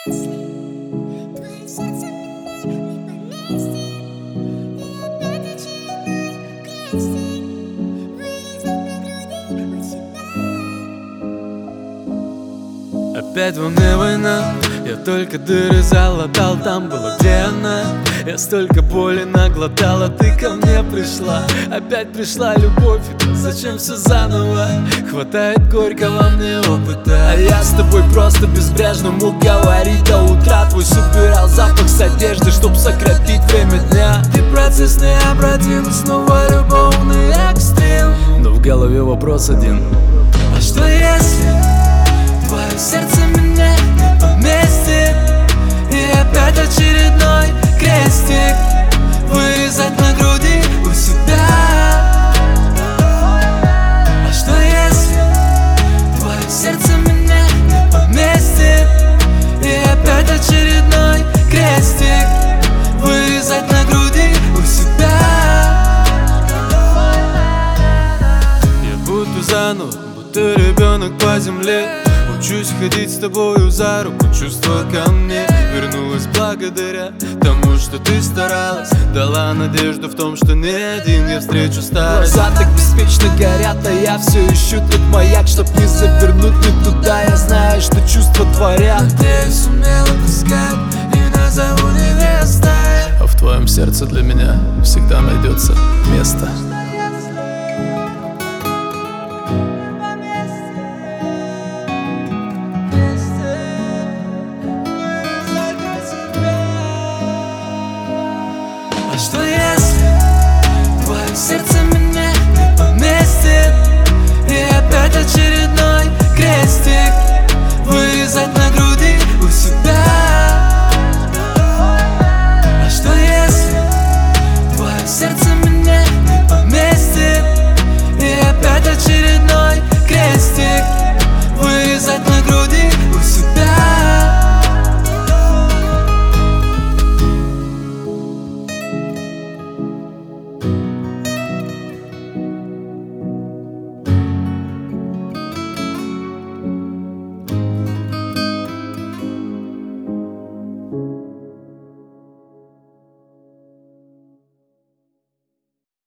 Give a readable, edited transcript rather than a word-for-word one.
Если твое сердце меня не поместит, и опять очередной крестик вырезать на груди у тебя. Опять во мне война, я только дыры залатал, там была где она. Я столько боли наглотал, а ты ко мне пришла. Опять пришла любовь, и зачем все заново? Хватает горького мне опыта, а я с тобой просто безбрежно мог говорить до утра. Твой собирал запах с одежды, чтоб сократить время дня. Ты процесс необратим, снова любовный экстрим. Но в голове вопрос один: а что если твое сердце меня не поместит, и опять очередной крестик вырезать на груди у себя? А что если твое сердце меня не поместит, и опять очередной крестик вырезать на груди у себя? Я будто заново, будто ребенок по земле, учусь ходить с тобою за руку, чувства ко мне вернулась благодаря тому, что ты старалась. Дала надежду в том, что не один я встречу старость. Глаза так беспечно горят, а я все ищу тот маяк, чтоб не завернуть не туда. Я знаю, что чувства творят. Надеюсь, сумел отыскать и назову невестой. А в твоем сердце для меня всегда найдется место. А что если твое сердце